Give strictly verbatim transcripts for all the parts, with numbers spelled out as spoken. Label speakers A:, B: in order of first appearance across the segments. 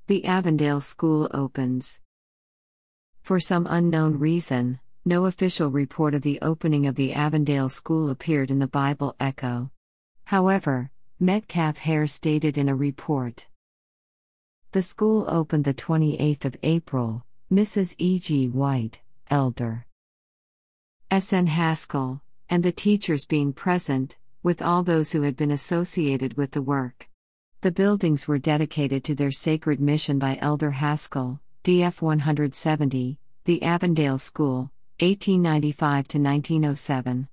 A: The Avondale School opens. For some unknown reason, no official report of the opening of the Avondale School appeared in the Bible Echo. However, Metcalf Hare stated in a report, "The school opened the twenty-eighth of April, Missus E G White, Elder S N Haskell, and the teachers being present, with all those who had been associated with the work. The buildings were dedicated to their sacred mission by Elder Haskell, D F one seventy, the Avondale School, eighteen ninety-five to nineteen oh seven.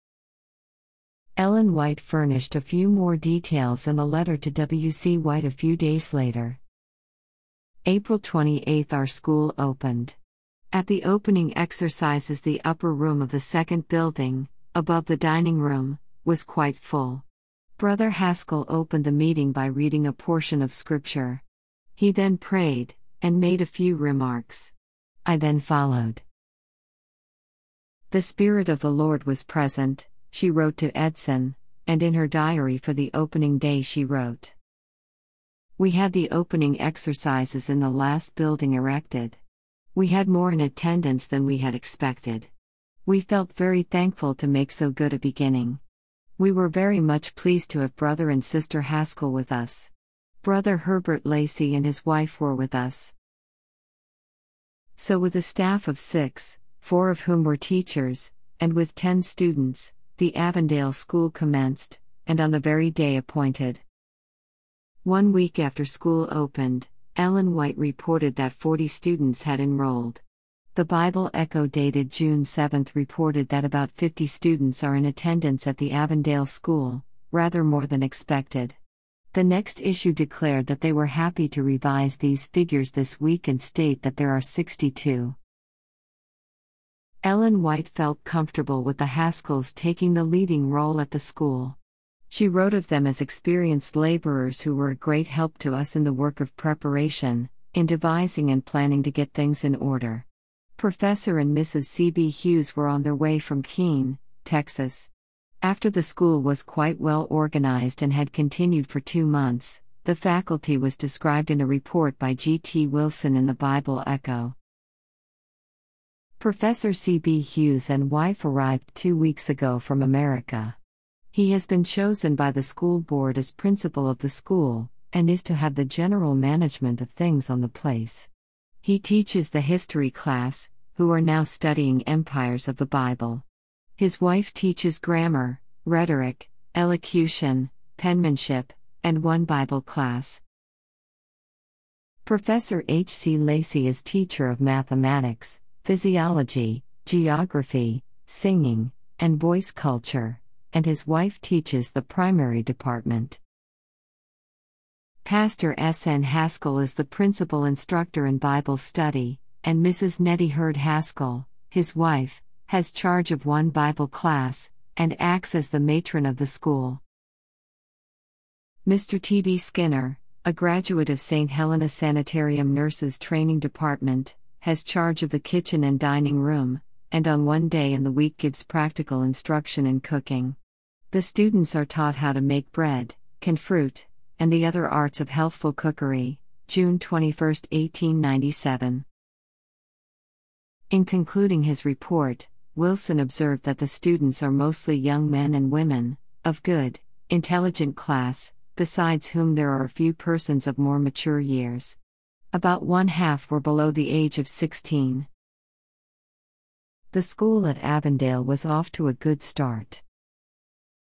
A: Ellen White furnished a few more details in a letter to W C White a few days later. April twenty-eighth, our school opened. At the opening exercises, the upper room of the second building, above the dining room, was quite full. Brother Haskell opened the meeting by reading a portion of Scripture. He then prayed, and made a few remarks. I then followed. The Spirit of the Lord was present, she wrote to Edson, and in her diary for the opening day she wrote, "We had the opening exercises in the last building erected. We had more in attendance than we had expected. We felt very thankful to make so good a beginning. We were very much pleased to have Brother and Sister Haskell with us. Brother Herbert Lacey and his wife were with us. So with a staff of six, four of whom were teachers, and with ten students, the Avondale School commenced, and on the very day appointed." One week after school opened, Ellen White reported that forty students had enrolled. The Bible Echo dated June seventh reported that about fifty students are in attendance at the Avondale School, rather more than expected. The next issue declared that they were happy to revise these figures this week and state that there are sixty-two. Ellen White felt comfortable with the Haskells taking the leading role at the school. She wrote of them as experienced laborers who were a great help to us in the work of preparation, in devising and planning to get things in order. Professor and Missus C B Hughes were on their way from Keene, Texas. After the school was quite well organized and had continued for two months, the faculty was described in a report by G T Wilson in the Bible Echo. Professor C B Hughes and wife arrived two weeks ago from America. He has been chosen by the school board as principal of the school, and is to have the general management of things on the place. He teaches the history class, who are now studying empires of the Bible. His wife teaches grammar, rhetoric, elocution, penmanship, and one Bible class. Professor H C Lacey is teacher of mathematics, physiology, geography, singing, and voice culture, and his wife teaches the primary department. Pastor S N Haskell is the principal instructor in Bible study, and Missus Nettie Hurd Haskell, his wife, has charge of one Bible class, and acts as the matron of the school. Mister T B Skinner, a graduate of Saint Helena Sanitarium Nurses Training Department, has charge of the kitchen and dining room, and on one day in the week gives practical instruction in cooking. The students are taught how to make bread, can fruit, and the other arts of healthful cookery. June twenty-first, eighteen ninety-seven. In concluding his report, Wilson observed that the students are mostly young men and women, of good, intelligent class, besides whom there are a few persons of more mature years. About one half were below the age of sixteen. The school at Avondale was off to a good start.